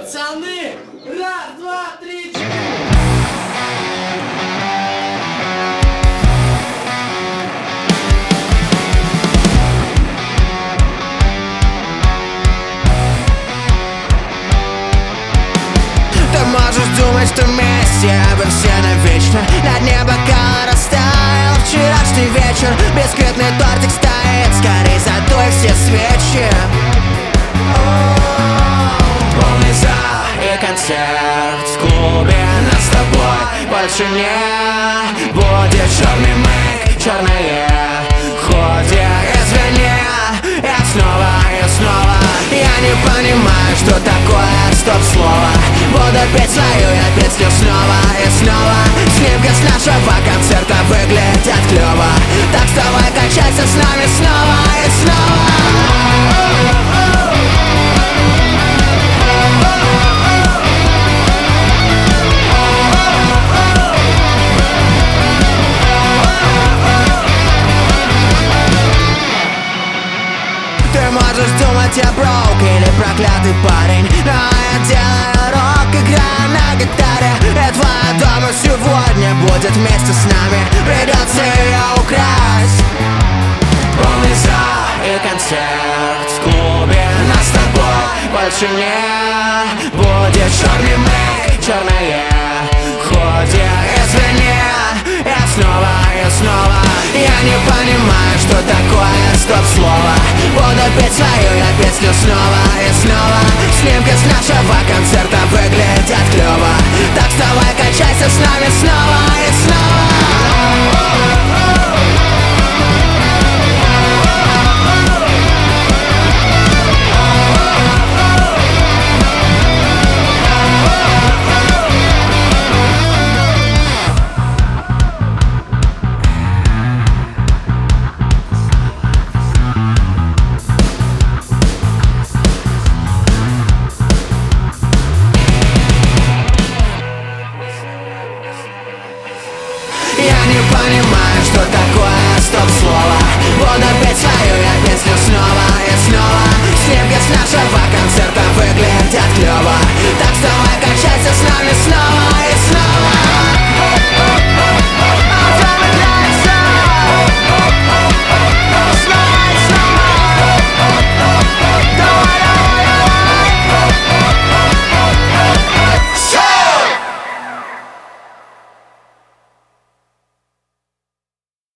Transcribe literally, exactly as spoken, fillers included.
Пацаны, раз, два, три, четыре. Ты можешь думать, что вместе вы все навечно. На дне бокала растаял вчерашний вечер. Бисквитный тортик стоит, скорей задуй все свечи. Полный зал и концерт в клубе. Нас с тобой больше не будет. Черный мейк, черное худи. Извини, я снова и снова. Я не понимаю, что такое стоп-слово. Буду петь свою я песню снова и снова. Снимки с нашего концерта выглядят клёво. Так вставай, качайся с нами снова и снова. Ты можешь думать, я брок или проклятый парень, но я делаю рок, играю на гитаре. И твоя дома сегодня будет вместе с нами. Придется ее украсть. Полный зал и концерт в клубе. Нас с тобой больше не будет. Черный мейк, черное худи. Извини, я снова и снова. Я не понимаю, что такое стоп-слово. Буду петь свою я песню снова и снова. Снимки с нашего